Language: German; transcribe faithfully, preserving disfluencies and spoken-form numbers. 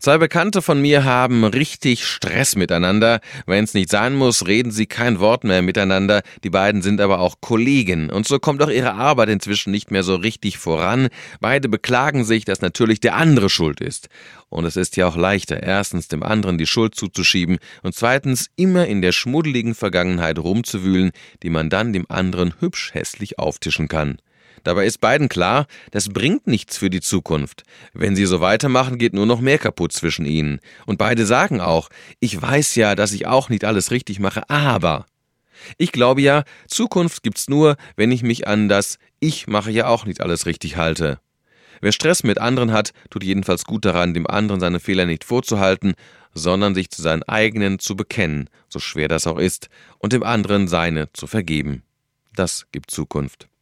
Zwei Bekannte von mir haben richtig Stress miteinander. Wenn es nicht sein muss, reden sie kein Wort mehr miteinander. Die beiden sind aber auch Kollegen. Und so kommt auch ihre Arbeit inzwischen nicht mehr so richtig voran. Beide beklagen sich, dass natürlich der andere schuld ist. Und es ist ja auch leichter, erstens dem anderen die Schuld zuzuschieben und zweitens immer in der schmuddeligen Vergangenheit rumzuwühlen, die man dann dem anderen hübsch hässlich auftischen kann. Dabei ist beiden klar, das bringt nichts für die Zukunft. Wenn sie so weitermachen, geht nur noch mehr kaputt zwischen ihnen. Und beide sagen auch, ich weiß ja, dass ich auch nicht alles richtig mache, aber... Ich glaube ja, Zukunft gibt's nur, wenn ich mich an das Ich mache ja auch nicht alles richtig halte. Wer Stress mit anderen hat, tut jedenfalls gut daran, dem anderen seine Fehler nicht vorzuhalten, sondern sich zu seinen eigenen zu bekennen, so schwer das auch ist, und dem anderen seine zu vergeben. Das gibt Zukunft.